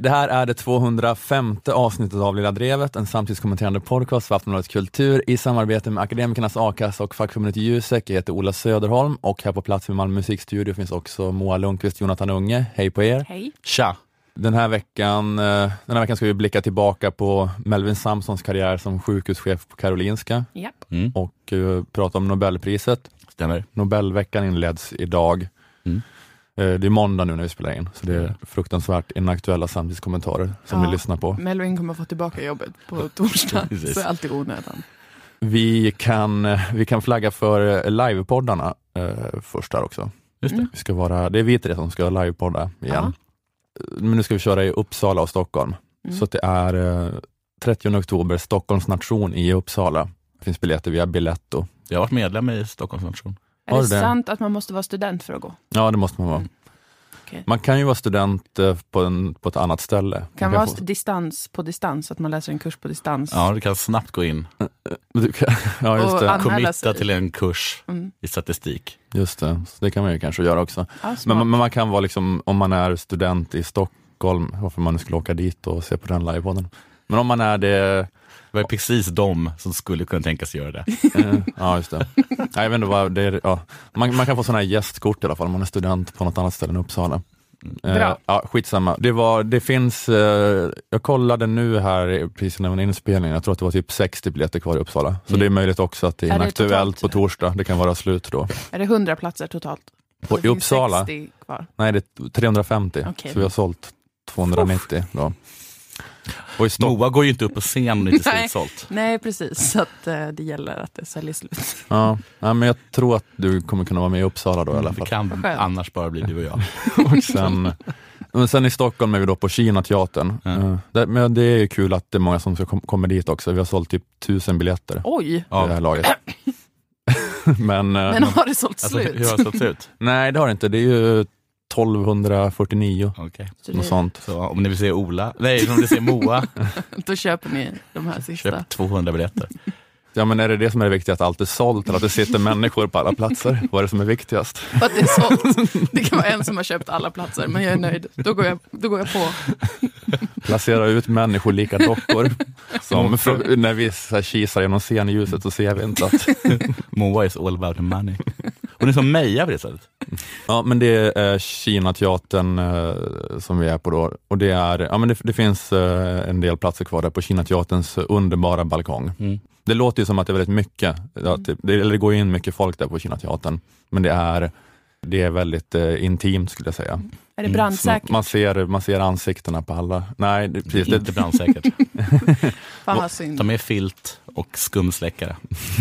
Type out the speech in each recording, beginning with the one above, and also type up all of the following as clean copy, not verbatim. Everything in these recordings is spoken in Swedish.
Det här är det 205:e avsnittet av Lilla Drevet, en samtidskommenterande podcast för Aftonbladets kultur i samarbete med Akademikernas A-kassa och fackförbundet Jusek. Jag heter Ola Söderholm och här på plats vid Malmö musikstudio finns också Moa Lundqvist, Jonathan Unge. Hej på er. Hej. Tja. Den här veckan ska vi blicka tillbaka på Melvin Samsons karriär som sjukhuschef på Karolinska. Japp. Och prata om Nobelpriset. Stämmer. Nobelveckan inleds idag. Det är måndag nu när vi spelar in, så det är fruktansvärt inaktuella samtidskommentarer som vi lyssnar på. Melvin kommer få tillbaka jobbet på torsdag, så är allt i onödan. Vi kan flagga för livepoddarna först där också. Just det. Det är vi tre som ska livepodda igen. Men nu ska vi köra i Uppsala och Stockholm. Så att det är 30 oktober, Stockholms nation i Uppsala. Det finns biljetter via Biletto. Jag har varit medlem i Stockholms nation. Är det sant att man måste vara student för att gå? Ja, det måste man vara. Okay. Man kan ju vara student på ett annat ställe. Kan vara distans på distans, att man läser en kurs på distans. Ja, du kan snabbt gå in. Ja, just det. Committa till en kurs i statistik. Just det, så det kan man ju kanske göra också. Ja, men man kan vara liksom, om man är student i Stockholm, varför man nu skulle åka dit och se på den livepodden. Men om man är det... Det var precis de som skulle kunna tänka sig göra det. Ja, just det. Jag vet inte vad det är. Ja. Man kan få sådana här gästkort i alla fall om man är student på något annat ställe än Uppsala. Bra. Ja, skitsamma. Det finns, jag kollade nu här precis när det var inspelningen, jag tror att det var typ 60 biljetter kvar i Uppsala. Så det är möjligt också att det är inaktuellt på torsdag. Det kan vara slut då. Är det 100 platser totalt? I Uppsala? 60 kvar. Nej, det är 350. Okay. Så vi har sålt 290 då. Och Moa går ju inte upp på scen om det inte är utsålt. Nej, precis. Så att det gäller att det säljer slut. Ja, men jag tror att du kommer kunna vara med i Uppsala då i alla fall. Det kan annars bara bli du och jag. Och sen i Stockholm är vi då på Kina-teatern. Men det är ju kul att det är många som kommer dit också. Vi har sålt typ 1000 biljetter. Oj! I det här laget. Men har det sålt slut? Hur har det sålt ut? Nej, det har det inte. Det är ju 1249. Okay. Något sånt. Så om ni vill se om ni vill se Moa, då köper ni de här sista. Köp 200 biljetter. Ja, men är det som är viktigt, att allt är sålt eller att det sitter människor på alla platser? Vad är det som är viktigast? Att det är sålt. Det kan vara en som har köpt alla platser, men jag är nöjd. Då går jag på. Placera ut människolika dockor. Som när vi kisar genom scenljuset så ser vi inte att... Moa is all about the money. Och det är som Meja på det sättet. Ja, men det är Kina-teatern som vi är på då. Och det är, men det finns en del platser kvar där på Kina-teaterns underbara balkong. Det låter ju som att det är väldigt mycket, det går in mycket folk där på Kina-teatern. Men det är väldigt intimt, skulle jag säga. Är det brandsäkert? Man ser ansiktena på alla. Nej, det är inte brandsäkert. Fan vad synd. Ta med filt och skumsläckare.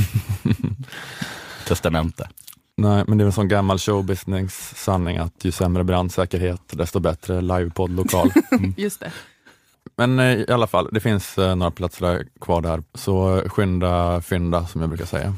Testamente. Nej, men det är en sån gammal showbusiness-sanning att ju sämre brandsäkerhet, desto bättre livepodd-lokal. Just det. Men i alla fall, det finns några platser kvar där. Så fynda som jag brukar säga.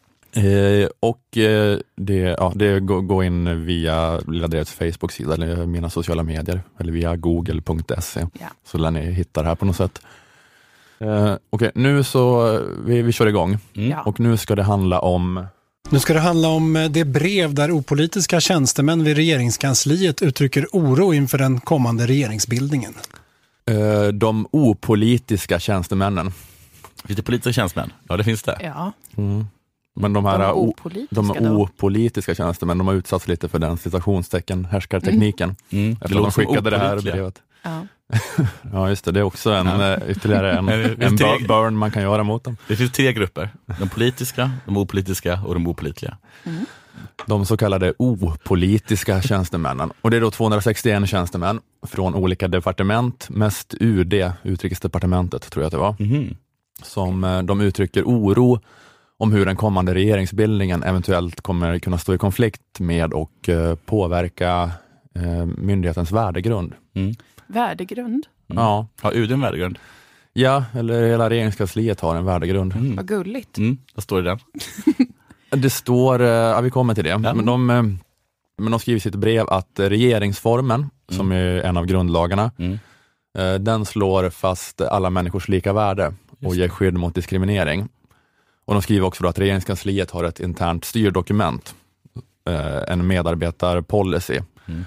Det går in via Lilla Drevets Facebook-sida eller mina sociala medier. Eller via google.se. Ja. Så lär ni hitta det här på något sätt. Okej, nu så vi kör igång. Och nu ska det handla om... Nu ska det handla om det brev där opolitiska tjänstemän vid regeringskansliet uttrycker oro inför den kommande regeringsbildningen. De opolitiska tjänstemännen. Lite politiska tjänstemän? Ja, det finns det. Ja. Men de opolitiska tjänstemän, de har utsatts lite för den citationstecken härskartekniken. Efter de skickade det här brevet. Ja. Ja, just det. Det är också ytterligare en burn man kan göra mot dem. Det finns 3 grupper. De politiska, de opolitiska och de opålitliga. De så kallade opolitiska tjänstemännen. Och det är då 261 tjänstemän från olika departement. Mest UD, Utrikesdepartementet tror jag att det var. Som de uttrycker oro om hur den kommande regeringsbildningen eventuellt kommer kunna stå i konflikt med och påverka myndighetens värdegrund. Värdegrund? Ja. Har UD en värdegrund? Ja, eller hela regeringskansliet har en värdegrund. Vad gulligt. Vad står det där? Det står, vi kommer till det. Ja. Men de skriver i sitt brev att regeringsformen, som är en av grundlagarna, den slår fast alla människors lika värde och ger skydd mot diskriminering. Och de skriver också då att regeringskansliet har ett internt styrdokument, en medarbetarpolicy,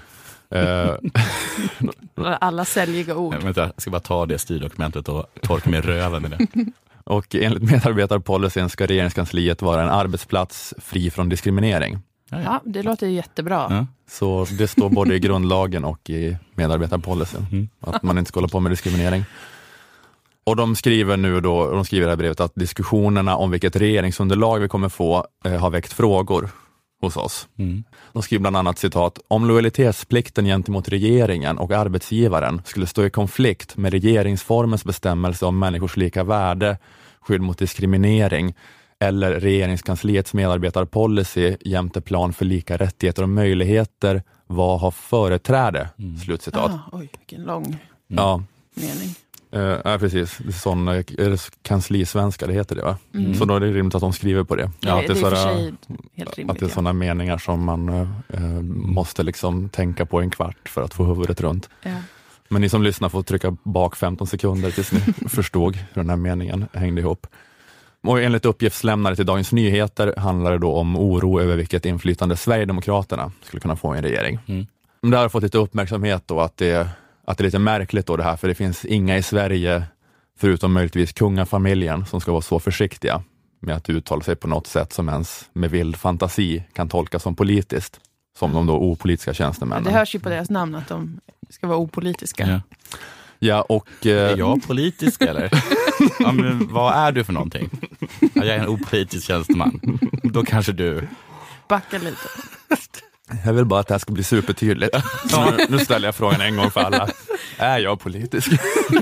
Alla säljiga ord. Vänta, jag ska bara ta det styrdokumentet och torka med röven med det. Och enligt medarbetarpolicyn ska regeringskansliet vara en arbetsplats fri från diskriminering. Ja, det låter jättebra. Ja. Så det står både i grundlagen och i medarbetarpolicyn att man inte ska hålla på med diskriminering. Och de skriver i det här brevet att diskussionerna om vilket regeringsunderlag vi kommer få har väckt frågor hos oss. De skriver bland annat citat: om lojalitetsplikten gentemot regeringen och arbetsgivaren skulle stå i konflikt med regeringsformens bestämmelse om människors lika värde, skydd mot diskriminering eller regeringskansliets medarbetarpolicy jämte plan för lika rättigheter och möjligheter, vad har företräde? Slutcitat. Oj, vilken lång mening. Ja, precis. Det är sån kanslisvenska, det heter det, va? Så då är det rimligt att de skriver på det. Ja, det är för sig helt rimligt. Att det är sådana meningar som man måste liksom tänka på en kvart för att få huvudet runt. Ja. Men ni som lyssnar får trycka bak 15 sekunder tills ni förstod hur den här meningen hängde ihop. Och enligt uppgiftslämnare till Dagens Nyheter handlar det då om oro över vilket inflytande Sverigedemokraterna skulle kunna få i en regering. Det har fått lite uppmärksamhet då att det är lite märkligt då det här, för det finns inga i Sverige, förutom möjligtvis kungafamiljen, som ska vara så försiktiga med att uttala sig på något sätt som ens med vild fantasi kan tolkas som politiskt, som de då opolitiska tjänstemännen. Det hörs ju på deras namn att de ska vara opolitiska. Ja, och... Är jag politisk eller? Ja, men vad är du för någonting? Ja, jag är en opolitisk tjänsteman. Då kanske du... Backa lite. Jag vill bara att det här ska bli supertydligt. Så nu ställer jag frågan en gång för alla. Är jag politisk?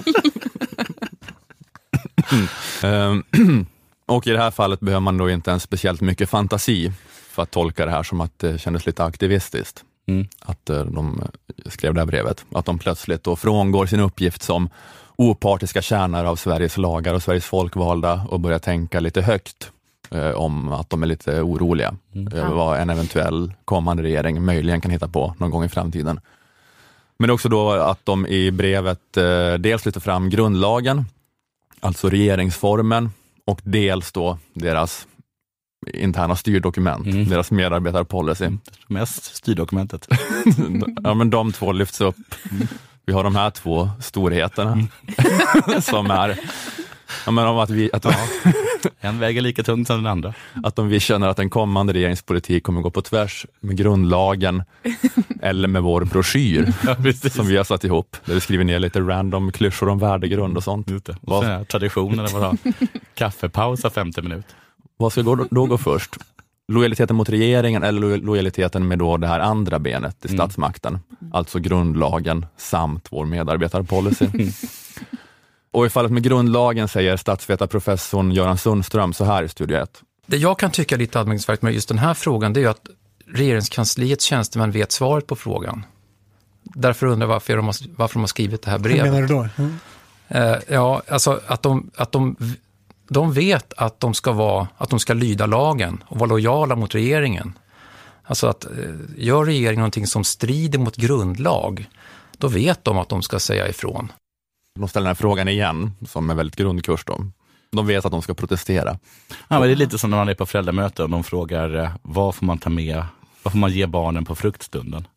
Och i det här fallet behöver man då inte ens speciellt mycket fantasi för att tolka det här som att det kändes lite aktivistiskt. Att de skrev det här brevet. Att de plötsligt då frångår sin uppgift som opartiska tjänare av Sveriges lagar och Sveriges folkvalda och börjar tänka lite högt om att de är lite oroliga över vad en eventuell kommande regering möjligen kan hitta på någon gång i framtiden. Men också då att de i brevet dels lyfter fram grundlagen, alltså regeringsformen, och dels då deras interna styrdokument, deras medarbetarpolicy. Mest styrdokumentet. Ja, men de två lyfts upp. Vi har de här två storheterna som är om att en väger lika tungt som den andra. Att om vi känner att en kommande regeringspolitik kommer gå på tvärs med grundlagen eller med vår broschyr som vi har satt ihop, där vi skriver ner lite random klyschor om värdegrund och sånt. Traditionen var kaffepausa 50 minuter. Vad ska då gå först? Lojaliteten mot regeringen eller lojaliteten med då det här andra benet i statsmakten? Alltså grundlagen samt vår medarbetarpolicy. Och i fallet med grundlagen säger statsvetarprofessorn Göran Sundström så här i Studio 1. Det jag kan tycka lite anmärkningsvärt med just den här frågan, det är ju att regeringskansliets tjänstemän vet svaret på frågan. Därför undrar varför de har skrivit det här brevet. Vad menar du då? Ja, alltså att de vet att de ska lyda lagen och vara lojala mot regeringen. Alltså att gör regeringen någonting som strider mot grundlag, då vet de att de ska säga ifrån. De ställer den här frågan igen, som är väldigt grundkurs då. De vet att de ska protestera. Ja, men det är lite som när man är på föräldramöte och de frågar vad får man ge barnen på fruktstunden?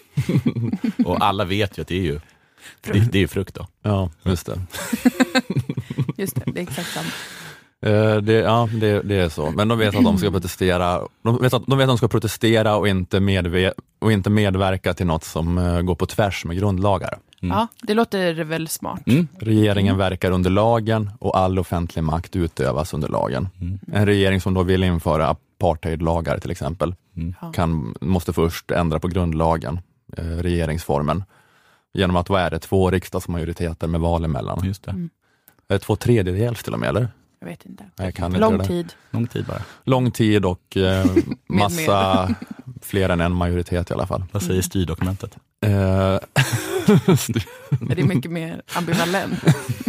Och alla vet ju att det är ju frukt då. Ja, just det. Just det är exakt samma. Det är så. Men de vet att de ska protestera. De vet att de ska protestera och inte medverka till något som går på tvärs med grundlagar. Ja, det låter väl smart. Regeringen verkar under lagen och all offentlig makt utövas under lagen. En regering som då vill införa apartheidlagar till exempel måste först ändra på grundlagen, regeringsformen, genom att 2 riksdagsmajoriteter med val emellan. Just det. Är det 2/3 till och med, eller? Jag vet inte. Jag kan inte Lång det. tid. Lång tid bara. Lång tid och massa fler än en majoritet i alla fall. Vad säger styrdokumentet? Det är mycket mer ambivalent.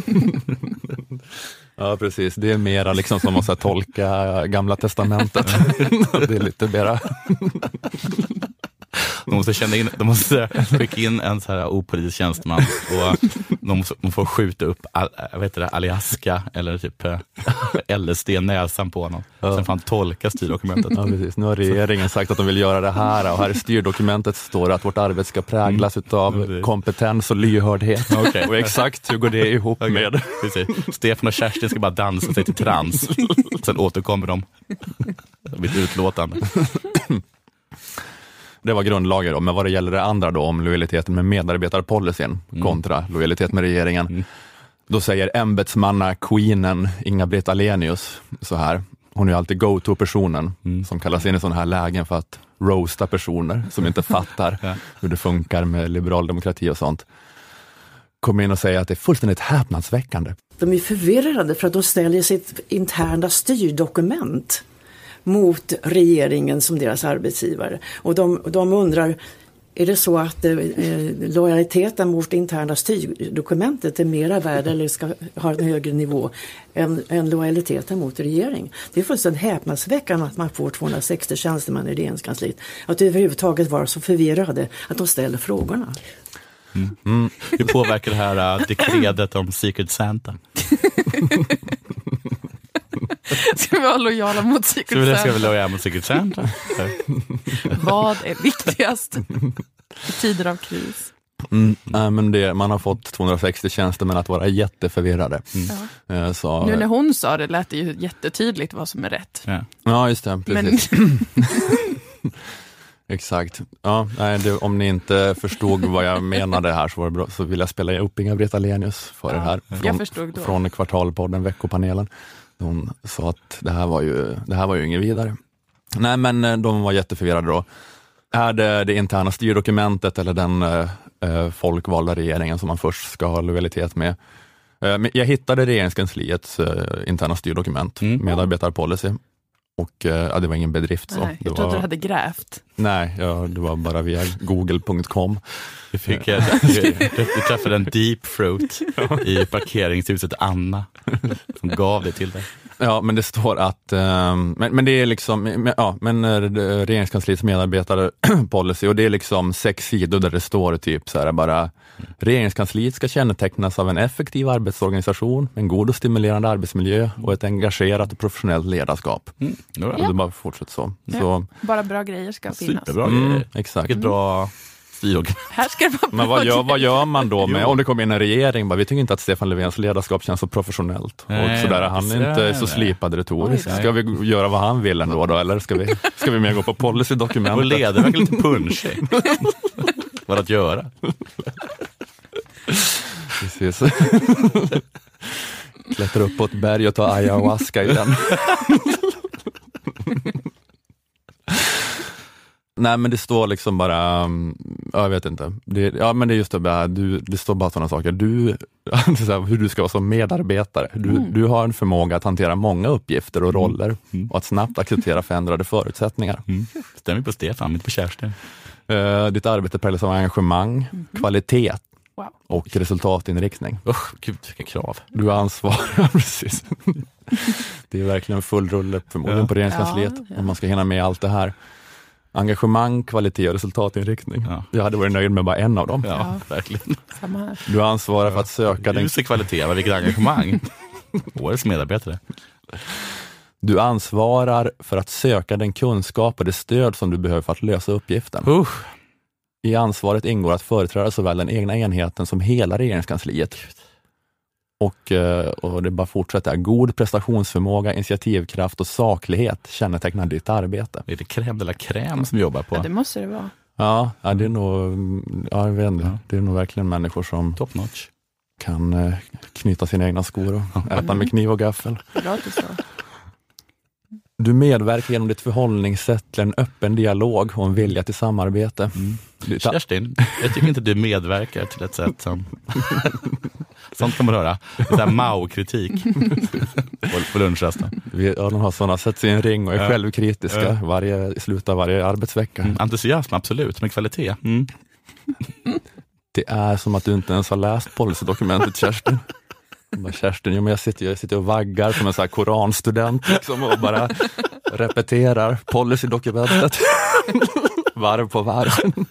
Ja, precis. Det är mera liksom som att tolka Gamla testamentet. Det är lite mera... De måste skicka in en så här opolitisk tjänsteman och de får skjuta upp Alaska eller typ LSD i näsan på honom. Sen får han tolka styrdokumentet. Ja, precis. Nu har regeringen sagt att de vill göra det här och här i styrdokumentet står det att vårt arbete ska präglas av kompetens och lyhördhet. Okay. Och exakt hur går det ihop med? Precis. Stefan och Kerstin ska bara dansa sig till trans. Sen återkommer de vid utlåtande. Det var grundlagen då, men vad det gäller det andra då om lojaliteten med medarbetarpolicyn kontra lojalitet med regeringen. Då säger ämbetsmanna-queenen Inga-Britt Ahlenius så här. Hon är ju alltid go-to-personen som kallas in i sådana här lägen för att roasta personer som inte fattar hur det funkar med liberal demokrati och sånt. Kommer in och säger att det är fullständigt häpnadsväckande. De är förvirrade för att de ställer sitt interna styrdokument mot regeringen som deras arbetsgivare. Och de undrar, är det så att lojaliteten mot interna styrdokumentet är mera värd eller ska ha en högre nivå än lojaliteten mot regering? Det är fullständigt häpnadsväckande att man får 260 tjänstemän i regeringskansliet. Att överhuvudtaget vara så förvirrade att de ställer frågorna. Hur påverkar det här dekretet om Secret Santa? Ska vi vara lojala mot Secret Santa? Ska vi lojala mot Secret Santa? Vad är viktigast i tider av kris? Nej, men man har fått 260 tjänstemän att vara jätteförvirrade. Så, nu när hon sa det lät det ju jättetydligt vad som är rätt. Ja, just det. Precis. Exakt. Ja, nej, om ni inte förstod vad jag menade här så var det bra, så vill jag spela upp Inga-Britt Ahlenius för det här. Från Kvartalpodden, Veckopanelen. Hon sa att det här var ju inget vidare. Nej, men de var jätteförvirrade då. Är det interna styrdokumentet eller den folkvalda regeringen som man först ska ha lojalitet med? Men jag hittade regeringskansliets interna styrdokument, medarbetarpolicy. Och det var ingen bedrift. Så. Nej, jag trodde du hade grävt. Nej, det var bara via google.com. Du träffade en deep throat i parkeringshuset Anna som gav det till dig. Ja, men det står att men det är liksom regeringskansliets medarbetarpolicy och det är liksom 6 sidor där det står typ så här bara regeringskansliet ska kännetecknas av en effektiv arbetsorganisation, en god och stimulerande arbetsmiljö och ett engagerat och professionellt ledarskap. Det bara fortsätter så. Ja. Så. Bara bra grejer ska finnas. Superbra grejer. Exakt. Vilket bra styrdokument. Här ska det vara men vad gör man då med, om det kommer in en regering, vi tycker inte att Stefan Löfvens ledarskap känns så professionellt. Nej, och sådär, han är inte så slipad retoriskt. Ska vi göra vad han vill ändå då, eller ska vi mer gå på policydokumentet? Och leder verkligen lite punchig. Vad att göra? Precis. Klättra upp på ett berg och ta ayahuasca i den. Nej, men det står liksom bara, jag vet inte. Men det är just det, det står bara sådana saker. Hur du ska vara som medarbetare. Du har en förmåga att hantera många uppgifter och roller och att snabbt acceptera förändrade förutsättningar. Stämmer på Stefan, inte på Kerstin. Ditt arbete präglas av engagemang, kvalitet och resultatinriktning. Gud, vilka krav. Du har ansvar, precis. Det är verkligen full rulle förmodligen på regeringskansliet om man ska hinna med allt det här. Engagemang, kvalitet och resultatinriktning. Ja. Jag hade varit nöjd med bara en av dem. Ja, verkligen. Samma här. Du ansvarar för att söka den... kvalitet, vilket engagemang. Årets medarbetare. Du ansvarar för att söka den kunskap och det stöd som du behöver för att lösa uppgiften. I ansvaret ingår att företräda såväl den egna enheten som hela regeringskansliet. Och det bara fortsätter. God prestationsförmåga, initiativkraft och saklighet kännetecknar ditt arbete. Är det crème de la crème som jobbar på? Ja, det måste det vara. Ja, det är nog, jag vet inte. Det är nog verkligen människor som top notch kan knyta sina egna skor och äta med kniv och gaffel. Bra att du sa. Du medverkar genom ditt förhållningssätt till en öppen dialog och en vilja till samarbete. Kerstin, jag tycker inte du medverkar till ett sätt som... Sånt kan man höra. Det är Mao-kritik på lunchrasten. De har sådana, sätts i en ring och är självkritiska i slutet av varje arbetsvecka. Entusiasm, absolut, men kvalitet. Det är som att du inte ens har läst policydokumentet, Kerstin. Kerstin, jag sitter och vaggar som en sån här koranstudent liksom, och bara repeterar policydokumentet. Varv på varv.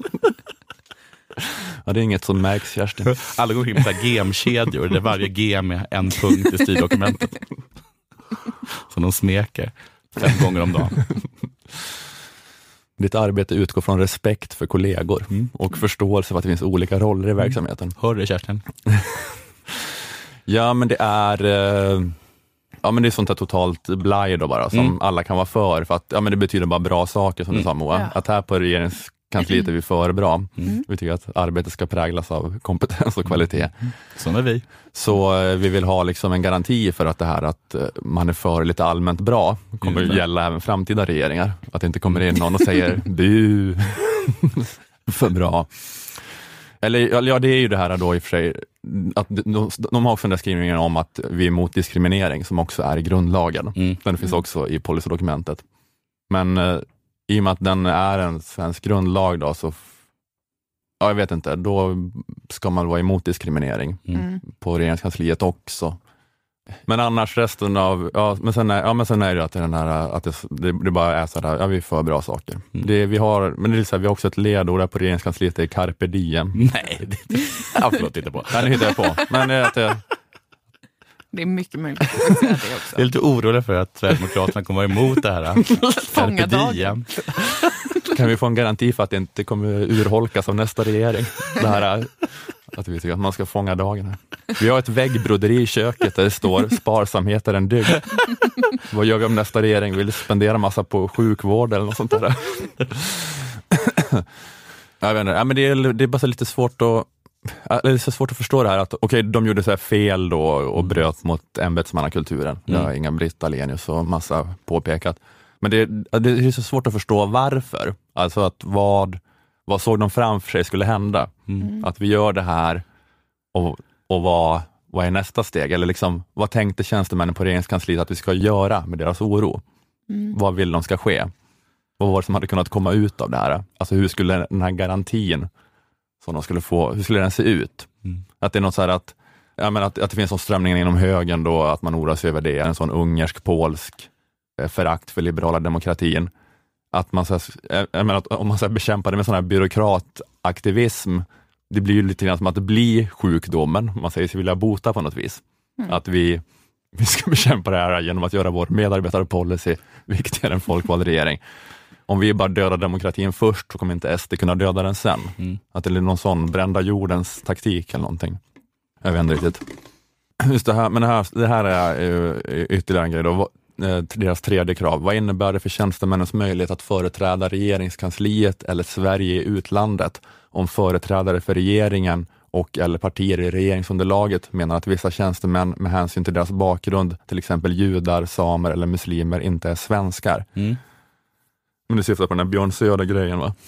Ja, det är inget som märks, Kerstin. Alla går in på gemkedjor där varje gem är en punkt i styrdokumentet. Så de smeker 5 gånger om dagen. Ditt arbete utgår från respekt för kollegor och förståelse för att det finns olika roller i verksamheten. Hör du, Kerstin? Ja, men det är men det är sånt här totalt blaj då bara som alla kan vara för att det betyder bara bra saker som du sa, Moa. Ja. Att här på regeringskansliet är vi för bra. Vi tycker att arbetet ska präglas av kompetens och kvalitet. Som är vi. Så vi vill ha liksom en garanti för att det här att man är för lite allmänt bra kommer att gälla även framtida regeringar. Att det inte kommer in någon och säger bu, för bra. Eller ja, det är ju det här då i och för sig att de har också den där skrivningen om att vi är emot diskriminering som också är i grundlagen. Den finns också i policydokumentet. Men i och med att den är en svensk grundlag då så jag vet inte, då ska man vara emot diskriminering på regeringskansliet också. Men annars resten av, men sen är det att den här, att det bara är så där, vi är för bra saker. Vi har också ett ledord där på regeringskansliet, det är carpe diem. Nej, det absolut titta på. Nej, det hittar jag på. Men Det är mycket möjligt att säga det också. Jag är lite orolig för att Sverigedemokraterna kommer vara emot det här. Fånga dagen. Kan vi få en garanti för att det inte kommer urholkas av nästa regering? Det här att vi tycker att man ska fånga dagen här. Vi har ett väggbroderi i köket där det står sparsamhet är en dygd. Vad gör vi om nästa regering vill spendera massa på sjukvård eller något sånt där? Jag vet inte, men det är bara så lite svårt det är så svårt att förstå det här att de gjorde så här fel då och bröt mot ämbetsmannakulturen. Det har Inga-Britt Ahlenius och massa påpekat. Men det är så svårt att förstå varför. Alltså att vad såg de framför sig skulle hända? Att vi gör det här och vad är nästa steg? Eller liksom, vad tänkte tjänstemännen på regeringskansliet att vi ska göra med deras oro? Vad vill de ska ske? Vad var det som hade kunnat komma ut av det här? Alltså hur skulle den här garantin som de skulle få, hur skulle den se ut? Att det är något så här att det finns en strömning inom högern då, att man oroar sig över det, en sån ungersk-polsk förakt för liberala demokratin. Att man om man bekämpar det med sån här byråkrataktivism, det blir ju lite grann som att det blir sjukdomen. Man säger sig vilja bota på något vis. Att vi ska bekämpa det här genom att göra vår medarbetarpolicy viktigare än folkvald regering. Om vi bara dödar demokratin först så kommer inte SD kunna döda den sen. Att det är någon sån brända jordens taktik eller någonting. Jag vet inte riktigt. Just det här, men det här är ytterligare en grej då. Deras tredje krav. Vad innebär det för tjänstemännens möjlighet att företräda regeringskansliet eller Sverige i utlandet om företrädare för regeringen och eller partier i regeringsunderlaget menar att vissa tjänstemän med hänsyn till deras bakgrund, till exempel judar, samer eller muslimer, inte är svenskar? Men det syftar på den här Björn Söder-grejen, va?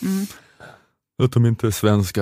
Att de inte är svenskar.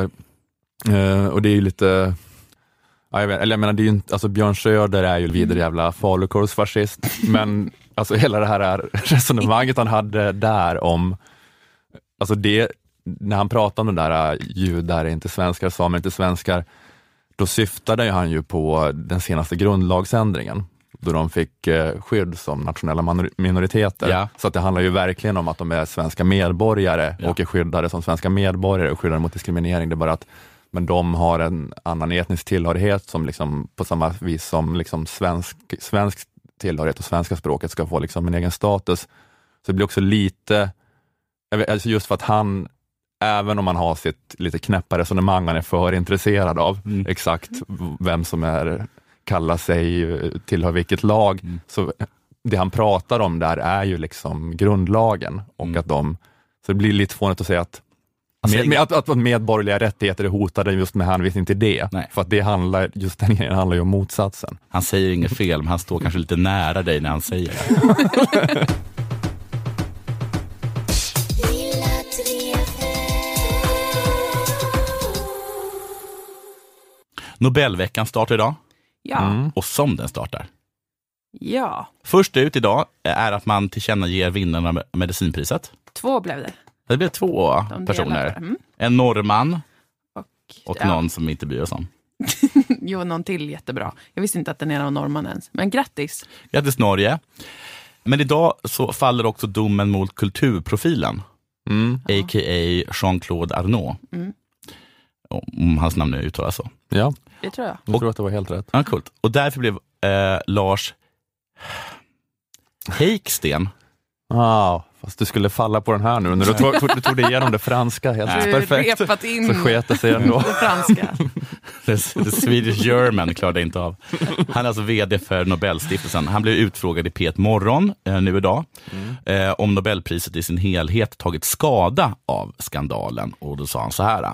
Och det är ju lite... jag menar, det är ju inte, alltså Björn Söder är ju vidare jävla falukorvsfascist, men alltså hela det här resonemanget han hade där om, alltså det, när han pratade om den där judar är inte svenskar, samer inte svenskar, då syftade han ju på den senaste grundlagsändringen, då de fick skydd som nationella minoriteter. Ja. Så att det handlar ju verkligen om att de är svenska medborgare och är skyddade som svenska medborgare och skyddade mot diskriminering. Det är bara att men de har en annan etnisk tillhörighet som liksom, på samma vis som liksom svensk tillhörighet och svenska språket ska få liksom en egen status. Så det blir också lite, alltså just för att han, även om han har sitt lite knäppa resonemang, han är för intresserad av exakt vem som kallar sig, tillhör vilket lag. Så det han pratar om där är ju liksom grundlagen och att så det blir lite fånigt att säga att att medborgerliga rättigheter är hotade just med hänvisning till det. Nej. För att den handlar ju om motsatsen. Han säger inget fel, men han står kanske lite nära dig när han säger det. Nobelveckan startar idag. Ja. Och som den startar. Ja. Först ut idag är att man tillkännager vinnarna av medicinpriset. 2 blev det. Det blev 2 personer. En norrman och någon som inte bryr oss om. Jo, någon till jättebra. Jag visste inte att den ena var norrman ens. Men grattis. Grattis Norge. Men idag så faller också domen mot kulturprofilen. a.k.a. Jean-Claude Arnault. Om hans namn uttalas så. Ja, Det tror jag. jag tror att det var helt rätt. Ja, coolt. Och därför blev Lars Heiksten. Fast du skulle falla på den här nu. När du tog dig igenom det franska helt perfekt. Repat in Så sket det sig ändå. det franska. The Swedish German klarade inte av. Han är alltså vd för Nobelstiftelsen. Han blev utfrågad i P1 Morgon nu idag om Nobelpriset i sin helhet tagit skada av skandalen. Och då sa han så här.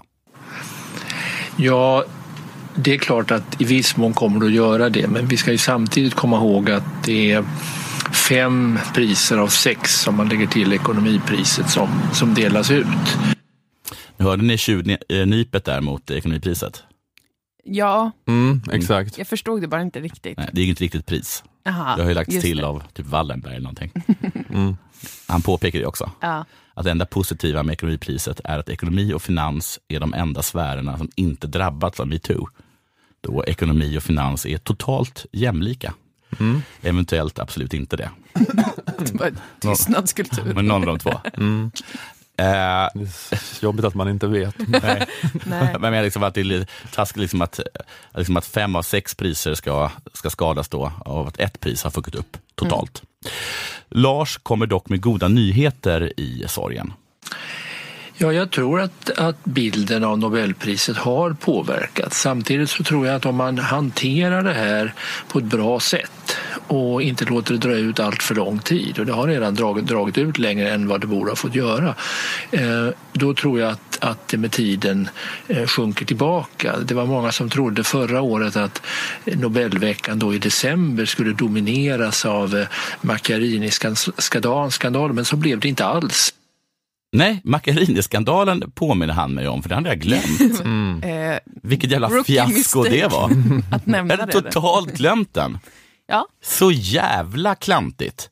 Ja, det är klart att i viss mån kommer det att göra det, men vi ska ju samtidigt komma ihåg att det är 5 priser av 6 som man lägger till ekonomipriset som delas ut. Nu hörde ni tjuvnypet där mot ekonomipriset? Ja, Exakt. jag förstod det bara inte riktigt. Nej, det är inte riktigt pris. Aha, Det har ju lagts just till det. av typ Wallenberg eller någonting. Han påpekar det också. Ja. Att det enda positiva med ekonomipriset är att ekonomi och finans är de enda sfärerna som inte drabbats av MeToo. Då ekonomi och finans är totalt jämlika. Eventuellt absolut inte det. Det var tystnadskultur. Men någon av de två. Det är jobbigt att man inte vet. Nej. Nej. Men liksom att det är lite taskigt att 5 av 6 priser ska skadas då av att ett pris har fuckat upp totalt. Lars kommer dock med goda nyheter i sorgen. Ja, jag tror att bilden av Nobelpriset har påverkats. Samtidigt så tror jag att om man hanterar det här på ett bra sätt och inte låter det dra ut allt för lång tid, och det har redan dragit ut längre än vad det borde ha fått göra, då tror jag att det med tiden sjunker tillbaka. Det var många som trodde förra året att Nobelveckan då i december skulle domineras av Macchiarini-skandalen, men så blev det inte alls. Nej, Macchiarini-skandalen påminner han mig om, för det hade jag glömt. Vilket jävla fiasko det var. Att nämna Jag hade det. totalt glömt den. Ja. Så jävla klantigt.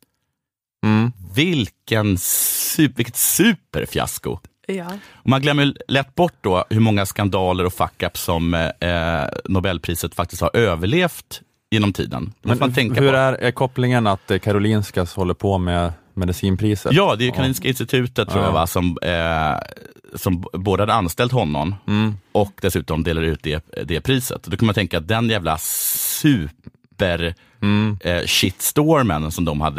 Vilket superfiasko. Ja. Och man glömmer lätt bort då hur många skandaler och fuck-ups som Nobelpriset faktiskt har överlevt genom tiden. Men man tänka hur på. är kopplingen att Karolinska håller på med medicinpriset? Ja, det är ju Karolinska institutet tror jag, va, som både hade anställt honom och dessutom delar ut det priset. Då kan man tänka att den jävla shitstormen som de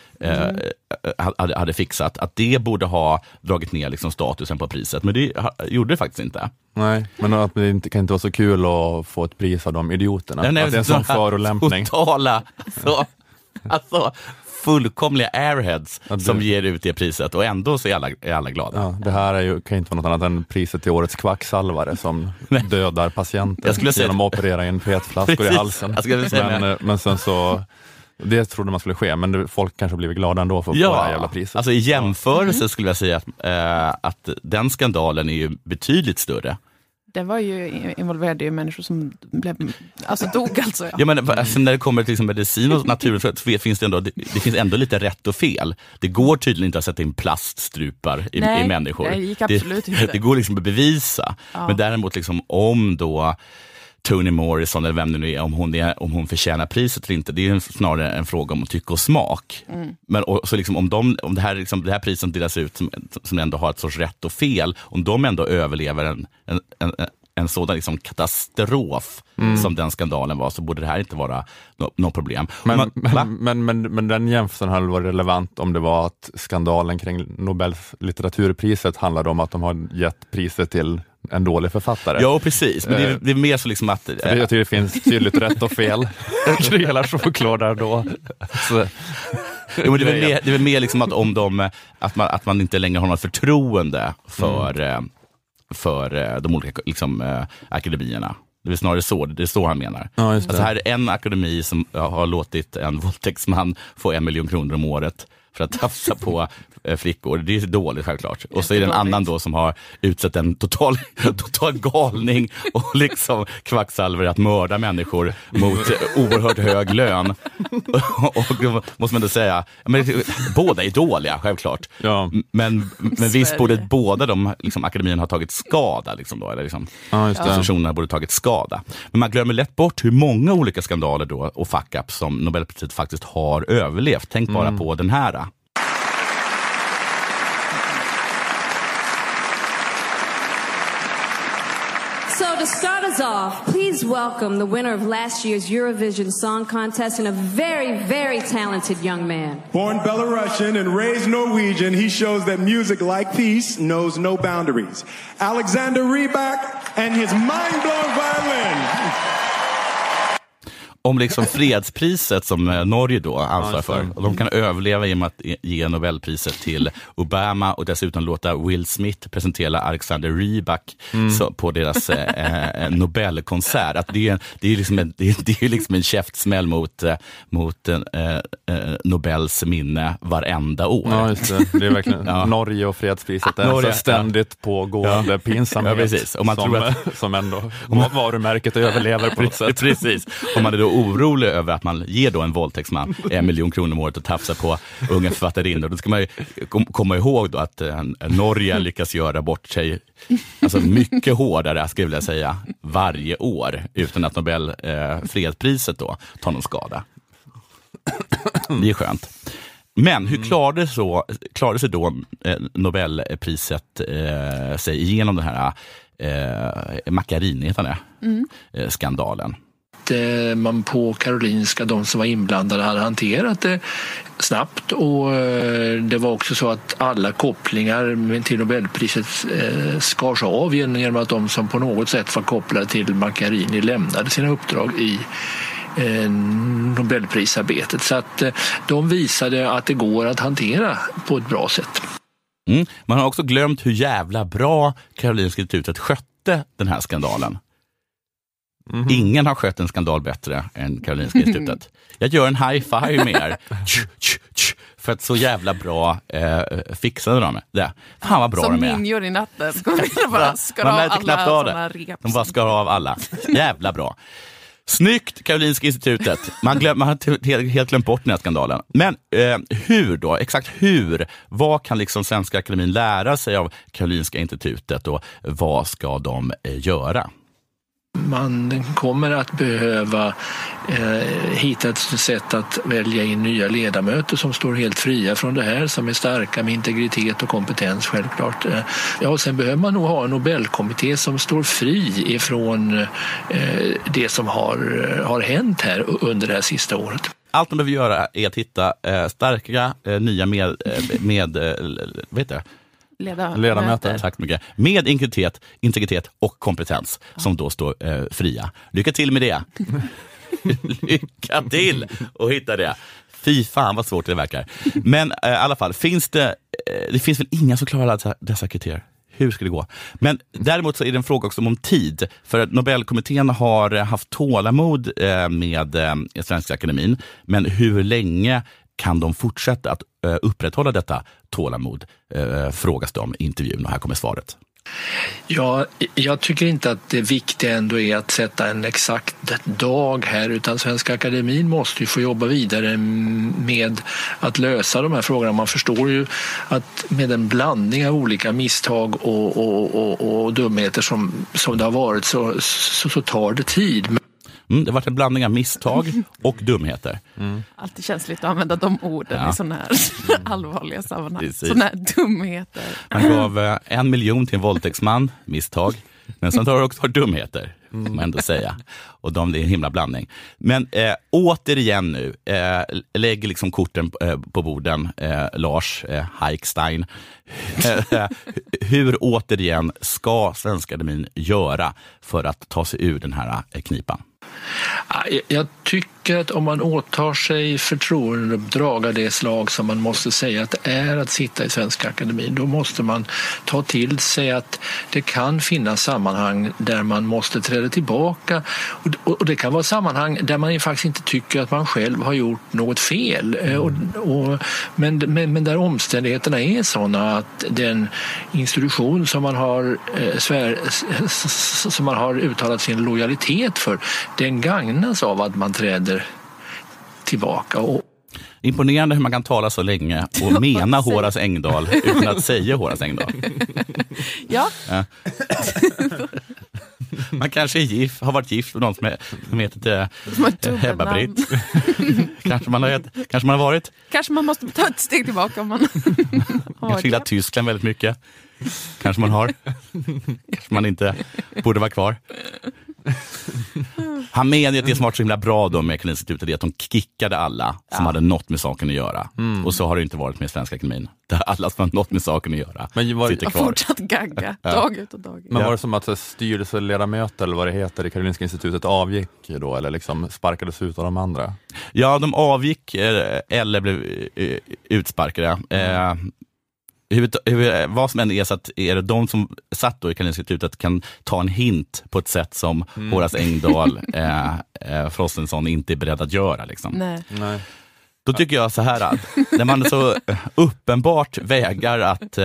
hade fixat, att det borde ha dragit ner liksom statusen på priset, men det gjorde det faktiskt inte. Nej, men att det kan inte vara så kul att få ett pris av de idioterna. Nej, att det är en sån förolämpning. Totala, alltså fullkomliga airheads som ger ut det priset, och ändå så är alla glada. Ja, det här kan inte vara något annat än priset till årets kvacksalvare som dödar patienter genom att operera in petflaskor i halsen. Men sen så, det trodde man skulle ske, men folk kanske blivit glada ändå för att få det här jävla priset. Alltså i jämförelse skulle jag säga att den skandalen är ju betydligt större. Det var ju involverade människor som dog alltså. Ja, men alltså, när det kommer till liksom medicin och natur finns det finns ändå lite rätt och fel. Det går tydligen inte att sätta in plaststrupar i människor. Nej, det gick absolut inte. Det går liksom att bevisa. Ja. Men däremot liksom, om då Toni Morrison eller vem det nu är, om hon förtjänar priset eller inte, det är snarare en fråga om tycke och smak. Men så liksom, om det här priset delas ut som ändå har ett sorts rätt och fel, om de ändå överlever en sådan liksom katastrof som den skandalen var, så borde det här inte vara något problem. Men den jämförelsen hade varit relevant om det var att skandalen kring Nobels litteraturpriset handlade om att de har gett priset till en dålig författare. Ja, precis. Men det är mer så liksom att... Jag tycker det finns tydligt rätt och fel. Hela choklad där då. Så. Jo, men det är väl mer liksom att man inte längre har något förtroende för de olika liksom, akademierna. Det är snarare så, det är så han menar. Ja, alltså här är en akademi som har låtit en våldtäktsman få 1 miljon kronor om året för att tafsa på flickor. Det är dåligt självklart. Och så är det en annan då som har utsett en total galning och liksom kvacksalver att mörda människor mot oerhört hög lön. Och då måste man då säga, men båda är dåliga självklart. Ja. Men visst borde båda de liksom, akademin har tagit skada liksom då, eller liksom institutionerna borde tagit skada. Men man glömmer lätt bort hur många olika skandaler då och fuck-ups som Nobelpriset faktiskt har överlevt. Tänk bara på den här. to start us off, please welcome the winner of last year's Eurovision Song Contest and a very, very talented young man. Born Belarusian and raised Norwegian, he shows that music, like peace, knows no boundaries. Alexander Rybak and his mind-blowing violin. Om liksom fredspriset som Norge då ansvarar för. Och de kan överleva genom att ge Nobelpriset till Obama och dessutom låta Will Smith presentera Alexander Rybak på deras Nobelkonsert. Att det är liksom en käftsmäll mot Nobels minne varenda år. Ja, just det. Det är verkligen Norge och fredspriset är Norge, ständigt pågående pinsamhet. Ja, precis. Och man tror att som ändå varumärket överlever på något sätt. Precis. Om man är då orolig över att man ger då en våldtäktsman 1 miljon kronor om året och tafsar på unga författarinnor. Då ska man ju komma ihåg då att Norge lyckas göra bort sig alltså mycket hårdare, skulle jag vilja säga, varje år utan att Nobel fredspriset då tar någon skada. Det är skönt. Men hur klarade sig då Nobelpriset sig igenom den här Macchiarini-skandalen? Man på Karolinska, de som var inblandade, hade hanterat det snabbt, och det var också så att alla kopplingar till Nobelpriset skars av genom att de som på något sätt var kopplade till Macchiarini lämnade sina uppdrag i Nobelprisarbetet. Så att de visade att det går att hantera på ett bra sätt. Man har också glömt hur jävla bra Karolinska institutet skötte den här skandalen. Ingen har skött en skandal bättre än Karolinska institutet. Jag gör en high five med er. För att så jävla bra fixade de det. Fan vad bra som de är. Som minjor i natten. Bara skar av alla sådana rep. De bara skar av alla. Jävla bra. Snyggt, Karolinska institutet. Man har helt glömt bort den här skandalen. Men hur då? Exakt hur? Vad kan liksom Svenska Akademin lära sig av Karolinska institutet och vad ska de göra? Man kommer att behöva hitta ett sätt att välja in nya ledamöter som står helt fria från det här, som är starka med integritet och kompetens, självklart. Och sen behöver man nog ha en Nobelkommitté som står fri ifrån det som har hänt här under det här sista året. Allt man behöver göra är att hitta starka nya ledamöter. Tack mycket. Med integritet och kompetens som då står fria. Lycka till med det. Lycka till att hitta det. Fy fan vad svårt det verkar. Men i alla fall, det finns väl inga som klarar dessa kriterier. Hur ska det gå? Men däremot så är det en fråga också om tid. För att Nobelkommittén har haft tålamod med Svenska Akademin. Men hur länge kan de fortsätta att upprätthålla detta tålamod? Frågas de i intervjun, och här kommer svaret. Ja, jag tycker inte att det viktiga ändå är att sätta en exakt dag här, utan Svenska Akademin måste ju få jobba vidare med att lösa de här frågorna. Man förstår ju att med en blandning av olika misstag och dumheter som det har varit så tar det tid. Det har varit en blandning av misstag och dumheter. Alltid känsligt att använda de orden i sådana här allvarliga sammanhang. Sådana här dumheter. Man gav 1 miljon till en våldtäktsman, misstag. Men sen tar det också dumheter, får man ändå säga. Och det är en himla blandning. Men återigen nu, lägger liksom korten på borden, Lars Heickstein. Hur återigen ska Svenska Akademin göra för att ta sig ur den här knipan? Jag tycker att om man åtar sig förtroendeuppdrag av det slag som man måste säga att det är att sitta i Svenska Akademin, då måste man ta till sig att det kan finnas sammanhang där man måste träda tillbaka, och det kan vara sammanhang där man faktiskt inte tycker att man själv har gjort något fel, men där omständigheterna är sådana att den institution som man har uttalat sin lojalitet för, den gagnas av att man träder tillbaka. Imponerande hur man kan tala så länge och mena Horace Engdahl utan att säga Horace Engdahl. Ja. Man kanske har varit gift med någon som heter Hebba-Britt. Kanske man har varit. Kanske man måste ta ett steg tillbaka om man kanske gillar Tyskland väldigt mycket. Kanske man har. Kanske man inte borde vara kvar. Han menar att det som var så himla bra då med Karolinska institutet är att de kickade alla som hade något med saken att göra. Och så har det inte varit med Svenska Akademin. Där alla som har något med saken att göra sitter kvar. Fortsatt gagga, dag ut och dag in. Men var det som att styrelseledamöter eller vad det heter i Karolinska institutet avgick då, eller liksom sparkades ut av de andra? Ja, de avgick eller blev utsparkade. Vad som än är, så att är det de som satt då i Karolinska institutet kan ta en hint på ett sätt som Horace Engdahl Frostenson inte är beredd att göra liksom. Nej. Då tycker jag så här att när man så uppenbart vägrar att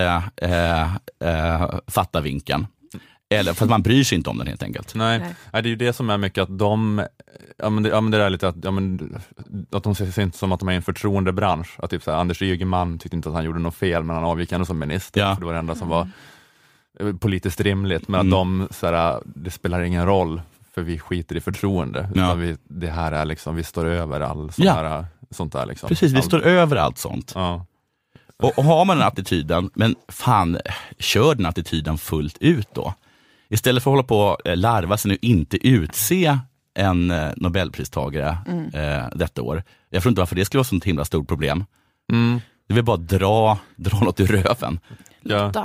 fatta vinkeln, eller för att man bryr sig inte om den helt enkelt. Nej, det är ju det som är mycket att de det är lite att de ser sig inte som att de är en förtroendebransch. Att typ så här, Anders Ygeman tyckte inte att han gjorde något fel, men han avgick ändå som minister, för det var det enda som var politiskt rimligt. Men att de så här, det spelar ingen roll, för vi skiter i förtroende. Utan det här är liksom, vi står över all sånt där liksom. Precis, vi står över allt sånt. Ja. Och har man den attityden, men fan, kör den attityden fullt ut då. Istället för att hålla på att larva sig nu, inte utse en Nobelpristagare detta år. Jag tror inte varför det skulle vara så ett himla stort problem. Det vill bara dra något i röven. Ja.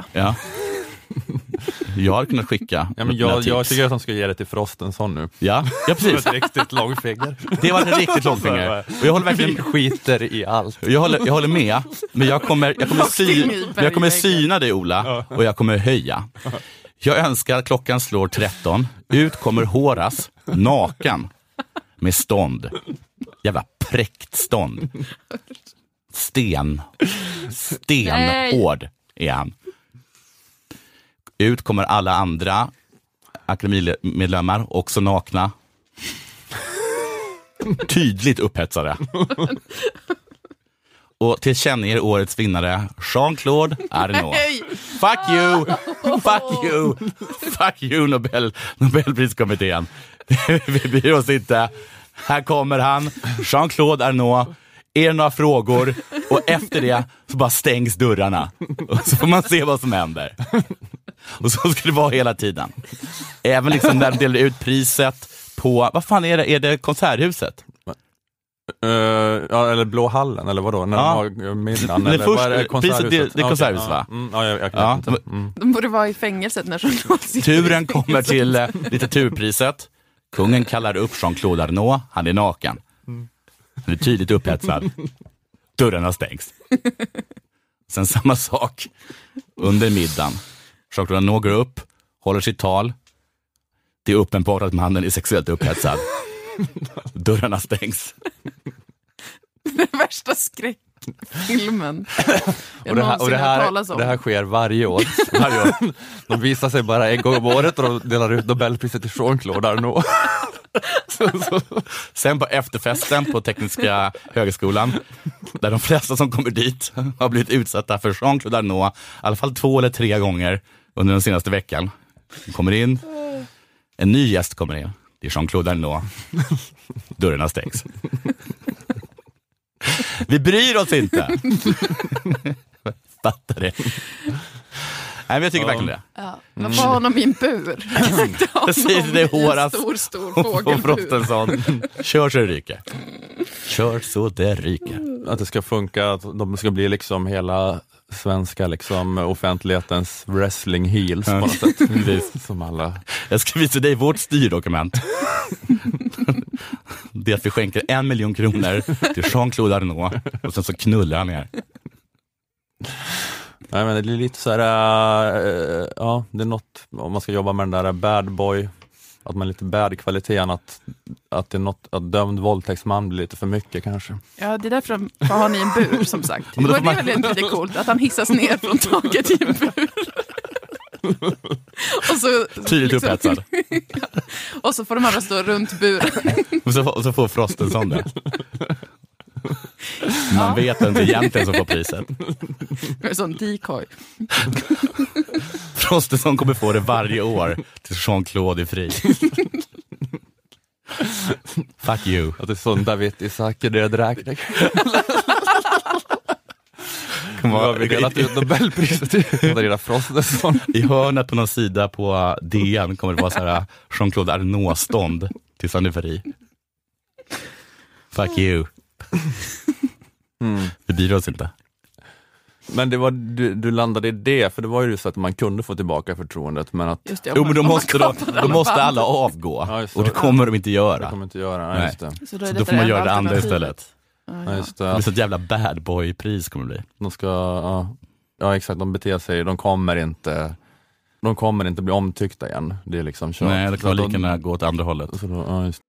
Jag har kunnat skicka. Ja, men jag tycker att de ska ge det till Frostenson nu. Ja precis. Det var ett riktigt långfinger. Det var ett riktigt långfinger. Och jag håller verkligen skiter i allt. Jag håller med, men jag kommer syna dig, Ola, och jag kommer höja. Jag önskar att klockan slår 13. Ut kommer Horace naken med stånd. Jävla präkt stånd. Stenhård är han. Ut kommer alla andra akademimedlemmar, också nakna. Tydligt upphetsade. Och tillkänner årets vinnare Jean-Claude Arnault. Fuck you Nobelpriskommittén. Vi bryr oss inte. Här kommer han, Jean-Claude Arnault. Är det några frågor? Och efter det så bara stängs dörrarna. Och så får man se vad som händer. Och så ska det vara hela tiden. Även liksom när de delar ut priset på, vad fan är det? Är det Konserthuset? Eller Blå hallen, eller vadå? När de har middagen, eller vad är det? Konserthuset? Det är Konserthuset, va? De borde vara i fängelset när Jean-Claude turen kommer till litteraturpriset. Kungen kallar upp Jean-Claude Arnault. Han är naken. Han är tydligt upphetsad. Dörrarna stängs. Sen samma sak under middagen. Jean-Claude Arnault går upp, håller sitt tal. Det är uppenbart att mannen är sexuellt upphetsad. Dörrarna stängs. Den värsta skräckfilmen. Och det här sker varje år. De visar sig bara en gång om året och de delar ut Nobelpriset till Jean-Claude Arnault. Sen på efterfesten på Tekniska högskolan, där de flesta som kommer dit har blivit utsatta för Jean-Claude Arnault i alla fall 2 eller 3 gånger under den senaste veckan. De kommer in, en ny gäst kommer in. Det är Jean-Claude Arnault. Dörrarna stängs. Vi bryr oss inte. Fattar det. Nej, men jag tycker verkligen det. Ja. Man får honom i en bur. Precis, det är Horace stor fågelbur. Och Frostenson. Kör så det ryker. Kör så det ryker. Att det ska funka, att de ska bli liksom hela svenska liksom offentlighetens wrestling heels på något sätt. Som alla. Jag ska visa dig vårt styrdokument. Det är att vi skänker 1 miljon kronor till Jean-Claude Arnault och sen så knullar han ner. Nej, men det är lite så här, det är något, om man ska jobba med den där bad boy, att man är lite bad kvaliteten, att det är något, att dömd våldtäktsman blir lite för mycket kanske. Ja, det är därför de har ni en bur, som sagt. Det var det väl lite coolt, att han hissas ner från taket i en bur. Och så tydligt liksom, upphetsad. Och så får de andra stå runt buren. Och så får Frostenson det. Man vet inte egentligen som får priset. Det är sån decoy. Frostenson kommer få det varje år till Jean-Claude är fri. Fuck you. Att det är sån David Isak, det är dräkning. Har vi delat ut Nobelpriset till Maria Frost? I hörnet på någon sida på DN kommer det vara så här Jean-Claude Arnault-stånd till Saniferi. Fuck you. Vi bryr oss inte. Men det var, du landade i det, för det var ju så att man kunde få tillbaka förtroendet. Men att... Just det, men då måste alla avgå. Ja, och det kommer de inte göra. Det kommer inte göra, just det. Så då får man göra det andra istället. Ja, just det. Det blir så ett jävla bad boy-pris kommer det bli. De ska, ja exakt, de beter sig, de kommer inte bli omtyckta igen. Det är liksom kört. Nej, det kan lika gärna gå åt andra hållet. Så då, just.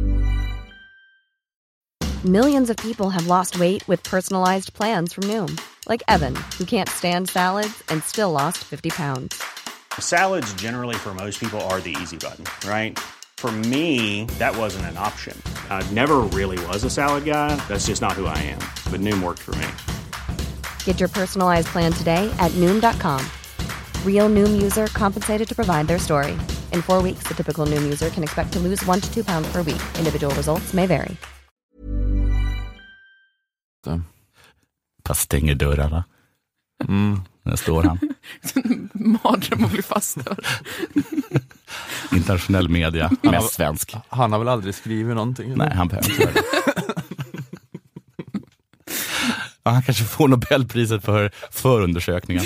Millions of people have lost weight with personalized plans from Noom. Like Evan, who can't stand salads and still lost 50 pounds. Salads generally for most people are the easy button, right? For me, that wasn't an option. I never really was a salad guy. That's just not who I am. But Noom worked for me. Get your personalized plan today at Noom.com. Real Noom user compensated to provide their story. In 4 weeks, the typical Noom user can expect to lose 1 to 2 pounds per week. Individual results may vary. Pass stänger dörrarna. Där står han. Mardröm att bli faststörd. Internationell media, mest svensk. Han har väl aldrig skrivit någonting? Nej, han behöver inte göra det. Han kanske får Nobelpriset för förundersökningen.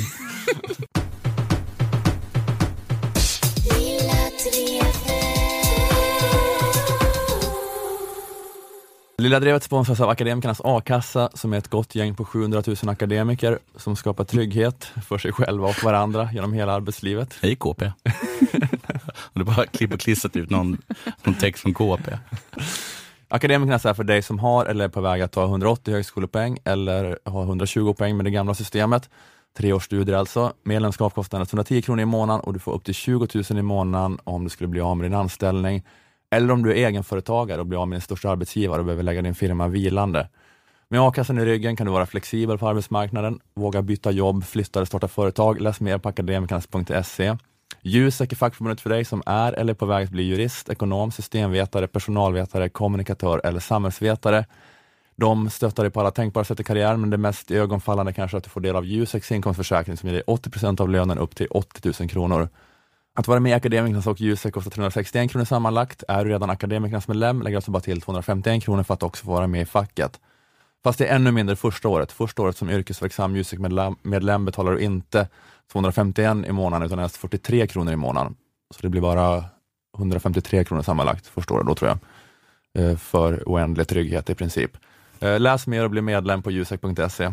Lilla Drevet sponsras av Akademikernas A-kassa, som är ett gott gäng på 700 000 akademiker som skapar trygghet för sig själva och varandra genom hela arbetslivet. Hej KP. Du bara klipper klistrat ut någon text från KP. Akademikernas är för dig som har eller är på väg att ta 180 högskolepoäng eller har 120 poäng med det gamla systemet. 3 års studier alltså. Medlemskap kostar 110 kronor i månaden och du får upp till 20 000 i månaden om du skulle bli av med din anställning. Eller om du är egenföretagare och blir av med din största arbetsgivare och behöver lägga din firma vilande. Med A-kassan i ryggen kan du vara flexibel på arbetsmarknaden, våga byta jobb, flytta eller starta företag. Läs mer på akademikernas.se. Jusek är fackförbundet för dig som är eller är på väg att bli jurist, ekonom, systemvetare, personalvetare, kommunikatör eller samhällsvetare. De stöttar dig på alla tänkbara sätt i karriär, men det mest ögonfallande kanske är att du får del av Juseks inkomstförsäkring som ger dig 80% av lönen upp till 80 000 kronor. Att vara med i Akademikernas och Jusek kostar 361 kronor sammanlagt. Är du redan Akademikernas medlem lägger alltså bara till 251 kronor för att också vara med i facket. Fast det är ännu mindre första året. Första året som yrkesverksam Jusek-medlem betalar du inte 251 i månaden utan endast 43 kronor i månaden. Så det blir bara 153 kronor sammanlagt första året då, tror jag. För oändlig trygghet i princip. Läs mer och bli medlem på jusek.se.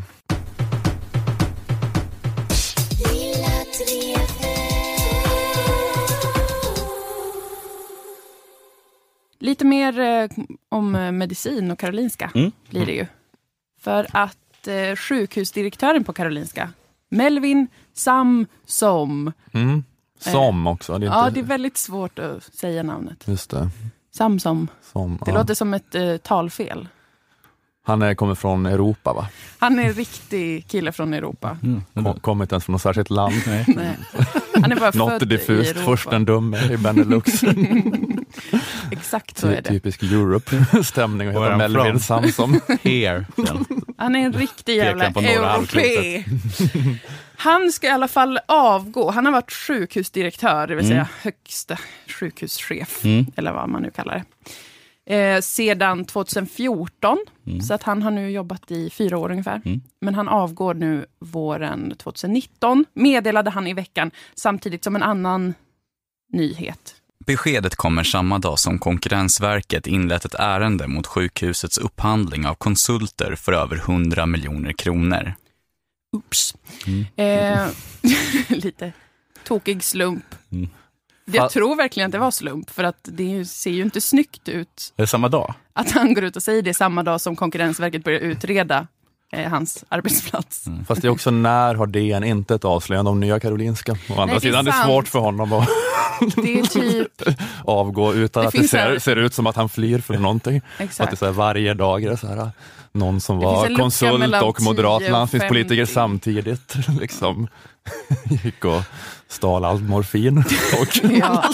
Lite mer om medicin och Karolinska blir det ju. För att sjukhusdirektören på Karolinska, Melvin Samsom. Som också. Det är inte... Ja, det är väldigt svårt att säga namnet. Just det. Samsom. Det låter som ett talfel. Han kommer från Europa, va? Han är en riktig kille från Europa. Kommer inte ens från något särskilt land. Nej. Han är bara något född diffust, i Europa. Först en dumme i Benelux. Exakt så är det. Typisk Europe-stämning och heta Melvin Samsom. Here. Han är en riktig jävla europé. Han ska i alla fall avgå. Han har varit sjukhusdirektör, det vill säga högsta sjukhuschef, eller vad man nu kallar det. Sedan 2014, så att han har nu jobbat i 4 år ungefär. Men han avgår nu våren 2019, meddelade han i veckan, samtidigt som en annan nyhet. Beskedet kommer samma dag som Konkurrensverket inlett ett ärende mot sjukhusets upphandling av konsulter för över 100 miljoner kronor. Oops. Lite tokig slump. Jag tror verkligen att det var slump, för att det ser ju inte snyggt ut. Det är samma dag? Att han går ut och säger det samma dag som Konkurrensverket börjar utreda hans arbetsplats. Fast det är också, när har DN inte ett avslöjande om Nya Karolinska? Å andra sidan, det är svårt för honom att det är typ avgå utan att det ser ut som att han flyr för någonting. Exakt. Att det är så här, varje dag är det så här, någon som var konsult och moderat landstingspolitiker samtidigt liksom gick och stal allt morfin. Ja.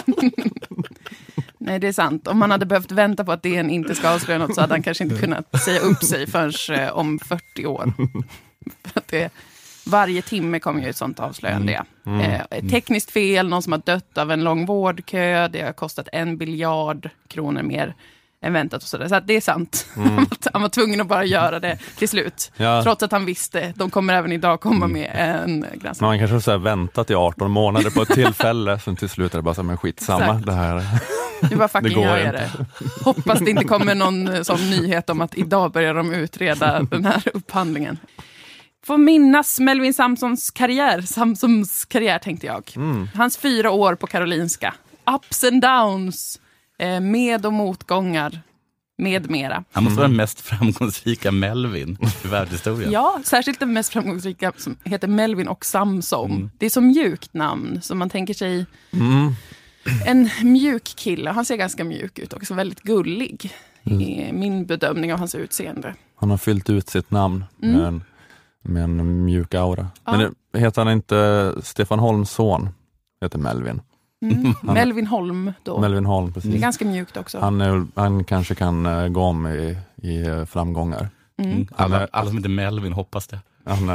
Nej, det är sant. Om man hade behövt vänta på att DN inte ska avslöja något, så hade han kanske inte kunnat säga upp sig förrän om 40 år. För att varje timme kommer ju ett sånt avslöjande. Tekniskt fel, någon som har dött av en lång vårdkö, det har kostat 1 biljard kronor mer än väntat och sådär. Så att det är sant. Han var tvungen att bara göra det till slut. Ja. Trots att han visste, de kommer även idag komma med en granskning. Man kanske har väntat i 18 månader på ett tillfälle, sen till slut är det bara så, men skitsamma. Exakt. Det här. Det var fucking göra det. Hoppas det inte kommer någon sån nyhet om att idag börjar de utreda den här upphandlingen. Får minnas Melvin Samsons karriär tänkte jag. Hans 4 år på Karolinska. Ups and downs. Med och motgångar. Med mera. Han måste vara den mest framgångsrika Melvin i världshistorien. Ja, särskilt den mest framgångsrika som heter Melvin och Samson. Det är så mjukt namn som man tänker sig... En mjuk kille. Han ser ganska mjuk ut också. Väldigt gullig. I min bedömning av hans utseende. Han har fyllt ut sitt namn med en mjuk aura. Ja. Men heter han inte Stefan Holms son? Heter Melvin. Melvin Holm då. Melvin Holm, precis. Det är ganska mjukt också. Han kanske kan gå om i framgångar. Alla som inte Melvin hoppas det.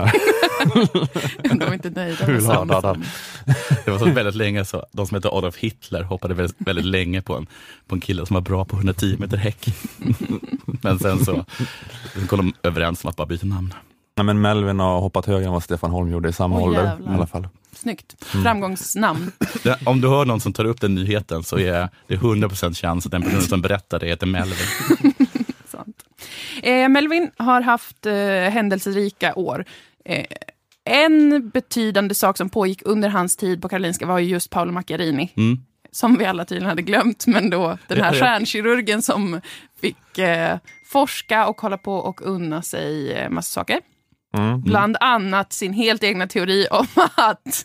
De är inte nöjda med sånt. Det var så väldigt länge så. De som heter Adolf Hitler hoppade väldigt, väldigt länge på en kille som var bra på 110 meter häck. Men sen så kom de överens om att bara byta namn. Nej, men Melvin har hoppat högre än vad Stefan Holm gjorde i samma ålder i alla fall. Snyggt. Framgångsnamn. Om du hör någon som tar upp den nyheten så är det 100% chans att den personen som berättar det heter Melvin. Sant. Melvin har haft händelserika år. En betydande sak som pågick under hans tid på Karolinska var ju just Paolo Macchiarini. Som vi alla tydligen hade glömt, men då den här stjärnkirurgen som fick forska och kolla på och unna sig massa saker. Bland annat sin helt egna teori om att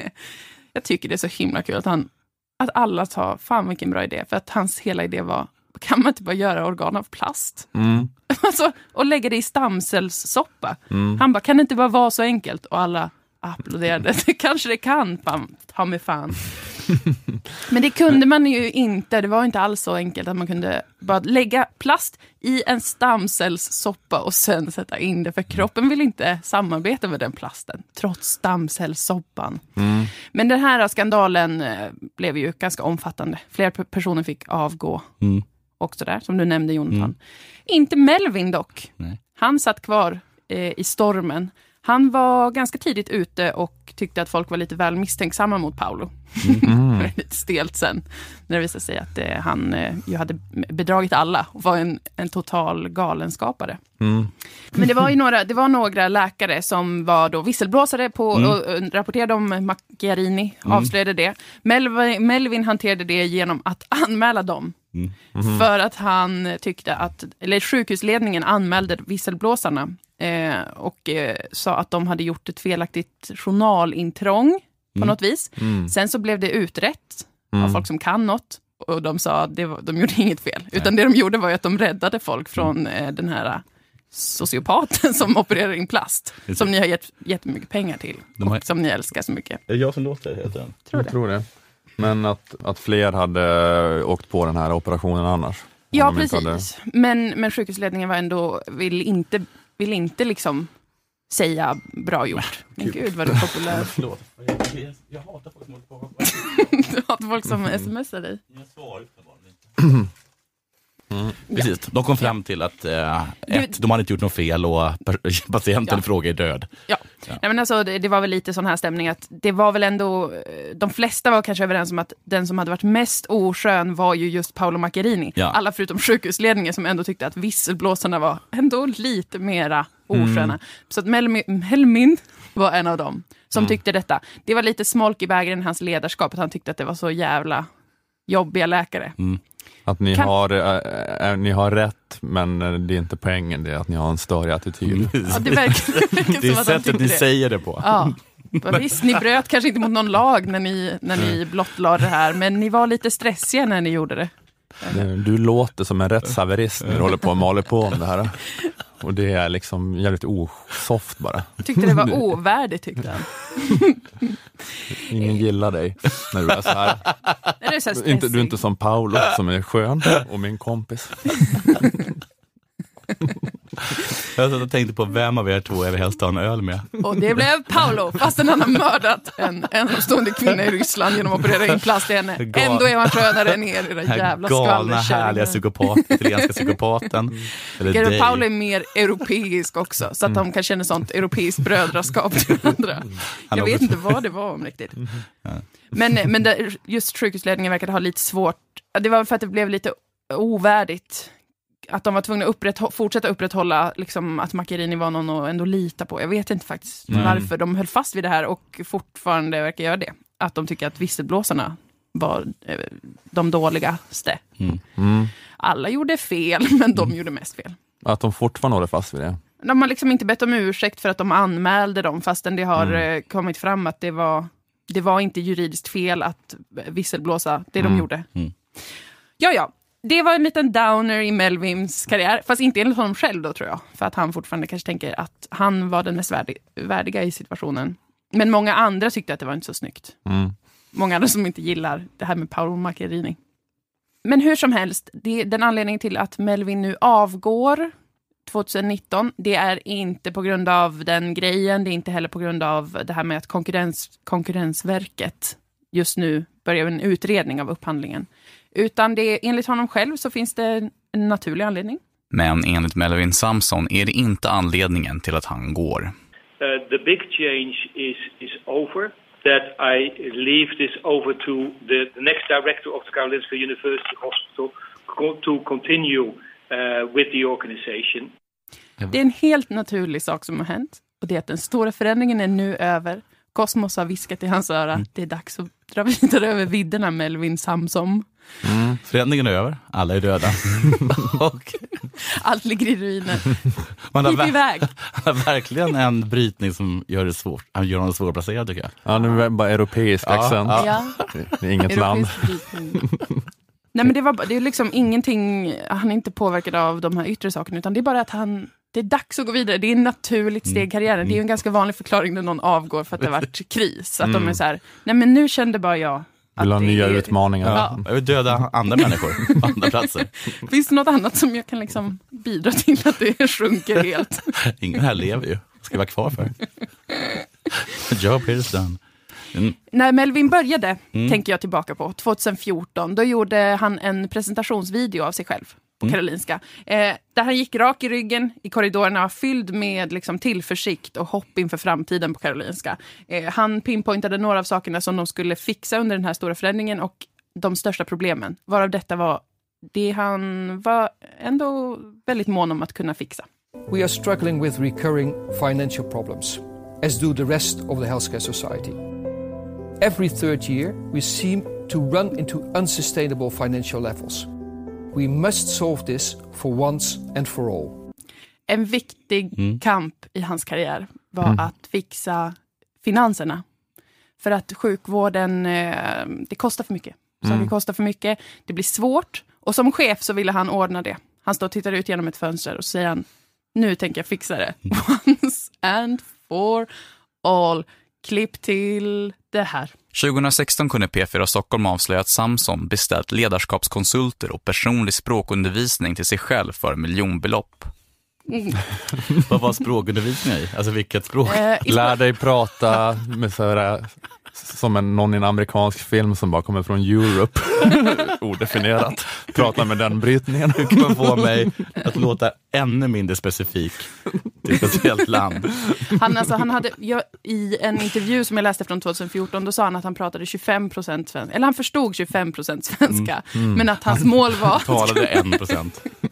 jag tycker det är så himla kul att alla tar, fan vilken bra idé, för att hans hela idé var, kan man inte bara göra organ av plast? Alltså, och lägga det i stamcellssoppa. Han bara, kan det inte bara vara så enkelt? Och alla applåderade. Kanske det kan, ta mig fan. Men det kunde man ju inte. Det var inte alls så enkelt att man kunde bara lägga plast i en stamcellssoppa och sen sätta in det. För kroppen vill inte samarbeta med den plasten, trots stamcellssoppan. Men den här skandalen blev ju ganska omfattande. Fler personer fick avgå. Och sådär, som du nämnde, Jonathan. Inte Melvin dock. Nej. Han satt kvar i stormen. Han var ganska tidigt ute och tyckte att folk var lite väl misstänksamma mot Paolo. Lite stelt sen. När det visade sig att han ju hade bedragit alla och var en total galenskapare. Men det var några läkare som var då visselblåsare på och rapporterade om Macchiarini, avslöjade det. Melvin hanterade det genom att anmäla dem. För att han tyckte eller sjukhusledningen anmälde visselblåsarna och sa att de hade gjort ett felaktigt journalintrång på något vis. Sen så blev det utrett av folk som kan något och de sa att de gjorde inget fel. Utan det de gjorde var att de räddade folk från den här sociopaten som opererar in plast. Som ni har gett jättemycket pengar till och som ni älskar så mycket. Är det jag som låter det, heter den? Jag tror det. Men att fler hade åkt på den här operationen annars. Ja, precis. Men sjukhusledningen var ändå vill inte liksom säga bra gjort. Men gud vad det är populärt. Förlåt. Jag hatar folk som håller på. Du hatar folk som smsar dig. Jag svarar inte. Precis, de kom fram till att de hade inte gjort något fel och patienten i fråga är död. Ja. Nej, men alltså, det var väl lite sån här stämning att det var väl ändå, de flesta var kanske överens om att den som hade varit mest oskön var ju just Paolo Macchiarini. Ja. Alla förutom sjukhusledningen som ändå tyckte att visselblåsarna var ändå lite mera osköna. Så att Melvin var en av dem som tyckte detta. Det var lite smolk i bägaren i hans ledarskap att han tyckte att det var så jävla jobbiga läkare. Att ni har rätt, men det är inte poängen, det är att ni har en större attityd. Ja, det verkar det är som sättet ni säger det på. Ja. Visst, ni bröt kanske inte mot någon lag när ni blottlade det här, men ni var lite stressiga när ni gjorde det. Du låter som en rättshaverist när du håller på och maler på om det här. Och det är liksom jävligt osoft bara. Jag tyckte det var ovärdigt, tyckte han. Ingen gillar dig när du är så här. Du är inte som Paolo som är skön och min kompis. Jag tänkte på vem av er två jag vill helst ha en öl med. Och det blev Paolo, fastän han har mördat en ensamstående kvinna i Ryssland genom att operera in plast i henne. Ändå är han skönare än er, den jävla galna, härliga italienska psykopaten. Paolo är mer europeisk också, så att de kan känna sånt europeiskt brödraskap till andra. Jag vet inte vad det var om riktigt. Men just sjukhusledningen verkade ha lite svårt. Det var för att det blev lite ovärdigt. Att de var tvungna att fortsätta upprätthålla liksom, att Macchiarini var någon att ändå lita på. Jag vet inte faktiskt varför de höll fast vid det här och fortfarande verkar göra det. Att de tycker att visselblåsarna var de dåligaste. Alla gjorde fel, men de gjorde mest fel. Att de fortfarande håller fast vid det. De har liksom inte bett om ursäkt för att de anmälde dem, fastän det har kommit fram att det var inte juridiskt fel att visselblåsa det de gjorde. Ja. Det var en liten downer i Melvins karriär, fast inte enligt honom själv då, tror jag. För att han fortfarande kanske tänker att han var den mest värdiga i situationen. Men många andra tyckte att det var inte så snyggt. Många andra som inte gillar det här med Paolo Macchiarini. Men hur som helst, den anledningen till att Melvin nu avgår 2019, det är inte på grund av den grejen, det är inte heller på grund av det här med att Konkurrensverket just nu börjar en utredning av upphandlingen. Utan enligt honom själv så finns det en naturlig anledning. Men enligt Melvin Samson är det inte anledningen till att han går. The big change is over. That I leave this over to the next director of the Karolinska University Hospital to continue with the organization. Det är en helt naturlig sak som har hänt. Och det är att den stora förändringen är nu över. Cosmos har viskat i hans öra. Det är dags att dra vidare över vidderna, Melvin Samson. Förändringen är över. Alla är döda. Och allt ligger i ruiner. Man har verkligen en brytning som gör det svårt. Han gör honom svårplacerad, tycker jag. Ja, nu är det bara europeisk accent. Ja. Det är inget land. Nej, men det är liksom ingenting. Han är inte påverkad av de här yttre sakerna, utan det är bara att det är dags att gå vidare. Det är en naturligt steg i karriären. Det är ju en ganska vanlig förklaring när någon avgår för att det har varit kris. Att de är så här, nej men nu kände bara jag vill ha nya utmaningar. Ja. Jag vill döda andra människor på andra platser. Finns det något annat som jag kan liksom bidra till att det sjunker helt? Ingen här lever ju. Ska vara kvar för. Job is done. När Melvin började, tänker jag tillbaka på, 2014, då gjorde han en presentationsvideo av sig själv på Karolinska. Där han gick rak i ryggen i korridorerna, fylld med liksom tillförsikt och hopp inför framtiden på Karolinska. Han pinpointade några av sakerna som de skulle fixa under den här stora förändringen och de största problemen. Varav detta var det han var ändå väldigt mån om att kunna fixa. We are struggling with recurring financial problems, as do the rest of the healthcare society. Every third year, we seem to run into unsustainable financial levels. We must solve this for once and for all. En viktig kamp i hans karriär var att fixa finanserna. För att sjukvården, det kostar för mycket. Saker kostar för mycket, det blir svårt. Och som chef så ville han ordna det. Han står och tittar ut genom ett fönster och säger han, nu tänker jag fixa det. Once and for all. Klipp till det här. 2016 kunde P4 Stockholm avslöja att Samson beställt ledarskapskonsulter och personlig språkundervisning till sig själv för miljonbelopp. Vad var språkundervisning i? Alltså vilket språk? Lär dig prata med sådär, som någon i en amerikansk film som bara kommer från Europe. Odefinierat. Prata med den brytningen. Du kan få mig att låta ännu mindre specifik till ett speciellt land. Han hade i en intervju som jag läste från 2014, då sa han att han pratade 25% svenska. Eller han förstod 25% svenska. Men att hans mål var att talade 1%.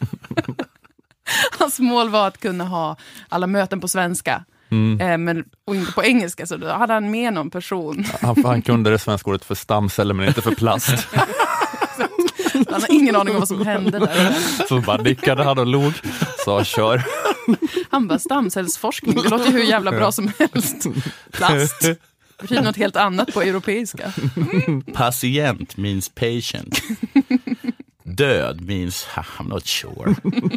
Hans mål var att kunna ha alla möten på svenska. Och inte på engelska, så då hade han med någon person. Han kunde det svenska ordet för stamceller men inte för plast. Han har ingen aning om vad som hände där. Så bara nickade han och log. Så kör. Han bara, stamcellsforskning, det låter hur jävla bra som helst. Plast. Det betyder något helt annat på europeiska. Patient means patient. Död means I'm not sure.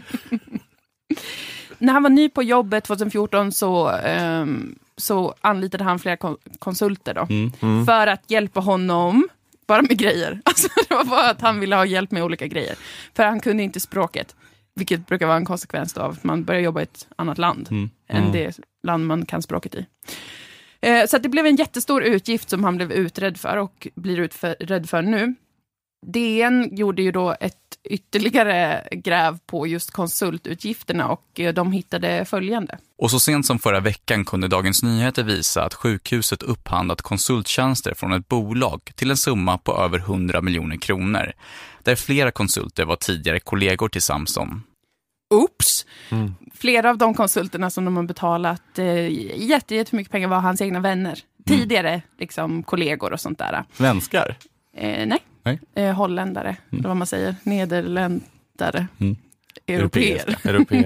När han var ny på jobbet 2014 så anlitade han flera konsulter då. För att hjälpa honom bara med grejer. Alltså det var bara att han ville ha hjälp med olika grejer. För han kunde inte språket. Vilket brukar vara en konsekvens av att man börjar jobba i ett annat land än det land man kan språket i. Så att det blev en jättestor utgift som han blev utredd för och blir utredd för nu. DN gjorde ju då ett ytterligare gräv på just konsultutgifterna och de hittade följande. Och så sent som förra veckan kunde Dagens Nyheter visa att sjukhuset upphandlat konsulttjänster från ett bolag till en summa på över 100 miljoner kronor. Där flera konsulter var tidigare kollegor till Samson. Oops! Flera av de konsulterna som de har betalat jättemycket pengar var hans egna vänner. Tidigare liksom kollegor och sånt där. Svenskar? Nej. Holländare, eller vad man säger. Nederländare. Europeer.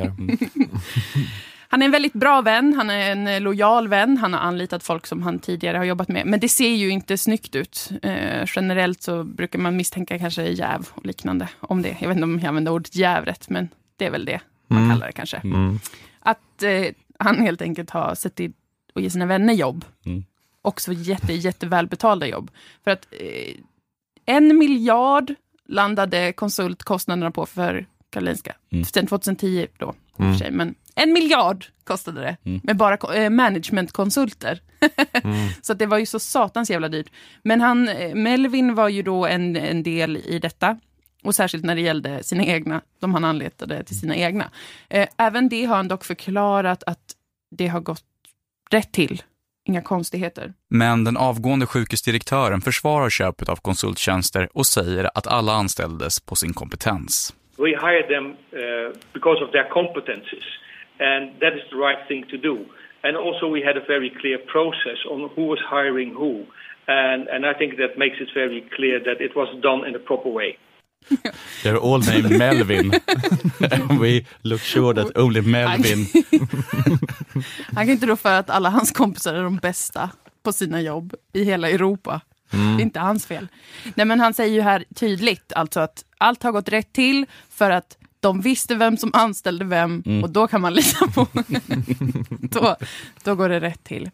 Han är en väldigt bra vän, han är en lojal vän, han har anlitat folk som han tidigare har jobbat med. Men det ser ju inte snyggt ut. Generellt så brukar man misstänka kanske jäv och liknande om det. Jag vet inte om jag använder ordet jävrätt, men det är väl det man kallar det kanske. Att han helt enkelt har sett till att ge sina vänner jobb. Också jättevälbetalda jobb. För att 1 miljard landade konsultkostnaderna på för Karolinska. Sen 2010 då, för sig. Men 1 miljard kostade det med bara managementkonsulter. Så att det var ju så satans jävla dyrt. Men Melvin var ju då en del i detta. Och särskilt när det gällde sina egna, de han anletade till sina egna. Även det har han dock förklarat att det har gått rätt till. Inga konstigheter. Men den avgående sjukhusdirektören försvarar köpet av konsulttjänster och säger att alla anställdes på sin kompetens. We hired them because of their competencies, and that is the right thing to do. And also we had a very clear process on who was hiring who, and I think that makes it very clear that it was done in a proper way. They're all named Melvin. And we look sure that only Melvin. Han kan inte då för att alla hans kompisar är de bästa på sina jobb i hela Europa. Det är inte hans fel. Nej, men han säger ju här tydligt alltså att allt har gått rätt till för att de visste vem som anställde vem och då kan man lita på. då går det rätt till.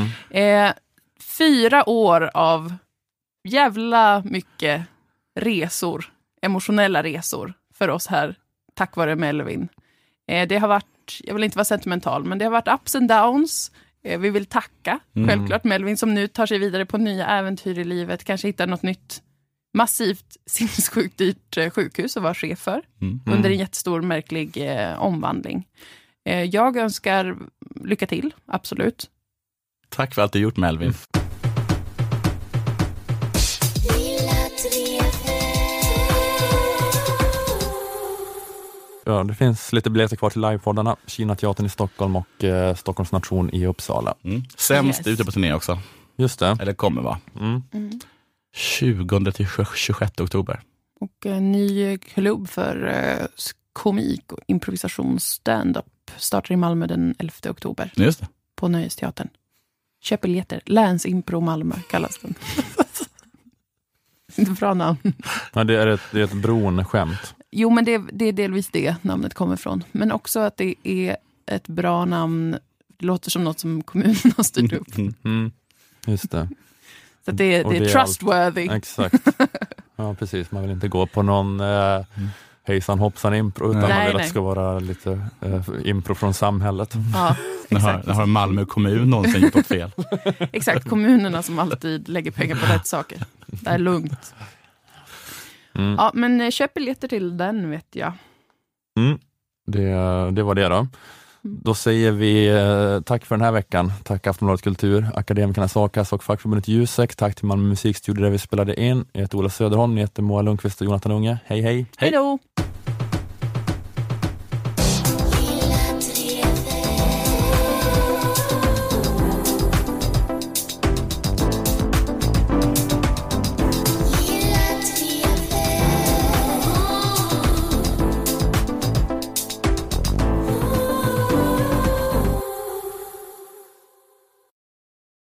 4 år av jävla mycket resor. Emotionella resor för oss här tack vare Melvin. Det har varit, jag vill inte vara sentimental, men det har varit ups and downs. Vi vill tacka självklart Melvin som nu tar sig vidare på nya äventyr i livet. Kanske hittar något nytt massivt sinnessjukt dyrt sjukhus att vara chef för. Under en jättestor märklig omvandling. Jag önskar lycka till, absolut. Tack för allt du gjort, Melvin. Ja, det finns lite biljetter kvar till livepoddarna. Kina-teatern i Stockholm och Stockholms nation i Uppsala. Sämst ute på turné också. Just det. Eller kommer va? 20 till 26 oktober. Och en ny klubb för komik och improvisation stand-up startar i Malmö den 11 oktober. Just det. På Nöjesteatern. Köp biljetter. Länsimpro Malmö kallas den. Inte bra namn. Ja, det är ett bronskämt. Jo, men det är delvis det namnet kommer ifrån. Men också att det är ett bra namn. Det låter som något som kommunen har styrt upp. Just det. Så att det är trustworthy. Exakt. Ja, precis. Man vill inte gå på någon hejsan hoppsan impro utan man vill att det ska vara lite impro från samhället. Ja, exakt. Nu har Malmö kommun någonsin gjort något fel. Exakt, kommunerna som alltid lägger pengar på rätt saker. Det är lugnt. Ja, men köp biljetter till den vet jag. Det var det då. Då säger vi tack för den här veckan. Tack Aftonbladet Kultur, Akademikernas A-kassa och fackförbundet Jusek. Tack till Malmö musikstudio där vi spelade in. Jag heter Ola Söderholm, ni heter Moa Lundqvist och Jonathan Unge. Hej hej. Hej då.